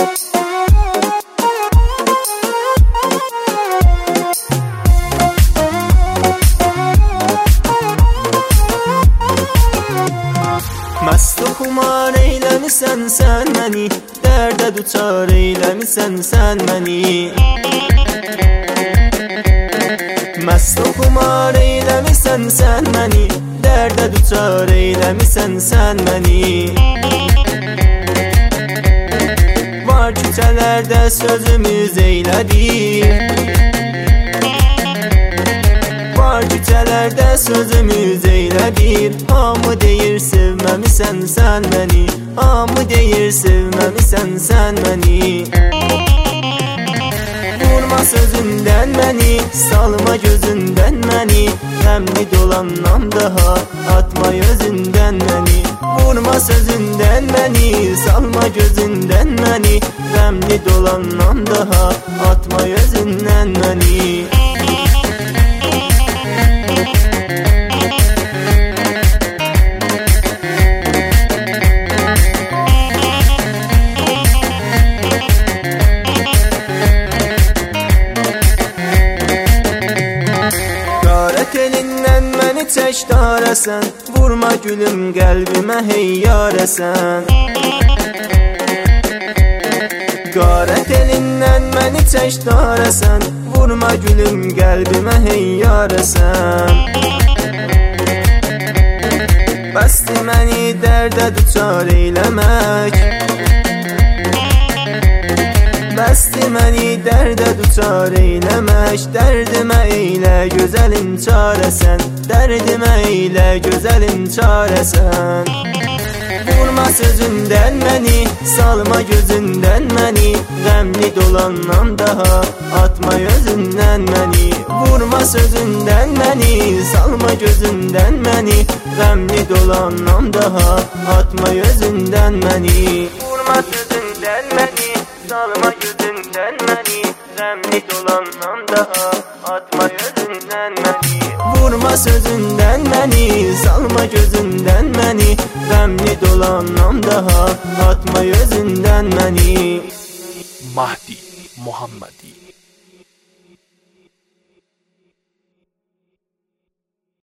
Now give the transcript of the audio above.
Məst o xumar eyləmisən sən məni, dərdə duçar eyləmisən sən məni. Məst o xumar eyləmisən sən məni, dərdə duçar eyləmisən sən məni. Var küçələrdə sözümüz eylədik, var küçələrdə sözümüz eylədir. Hamı deyir sevməmisən sən məni, hamı deyir sevməmisən sən məni. Vurma sözündən məni, salma gözündən məni, qəmli dolanam daha, atma özündən məni. Vurma sözündən məni, salma gözündən məni, qəmli dolanam daha, atma özündən məni. Elindən məni çək darəsən, vurma gülüm qəlbimə heyyarəsən. Qarət elindən məni çək darəsən, vurma gülüm qəlbimə heyyarəsən. Bəsdir məni dərdə düçar eyləmək, bəsdir məni dərdə düçar eyləmək. Dərdimə eylə gözəlin çarəsən, dərdimə eylə gözəlin çarəsən. Vurma sözündən məni, salma gözündən məni, qəmli dolanam daha, atma özündən məni. Vurma sözündən məni, salma gözündən məni, qəmli dolanam daha, atma özündən məni. Vurma sözündən məni, salma gözündən məni, qəmli dolanam daha, atma özündən məni. Vurma sözündən məni, salma gözündən məni, qəmli dolanam daha, atma özündən məni. Mahdi Muhammed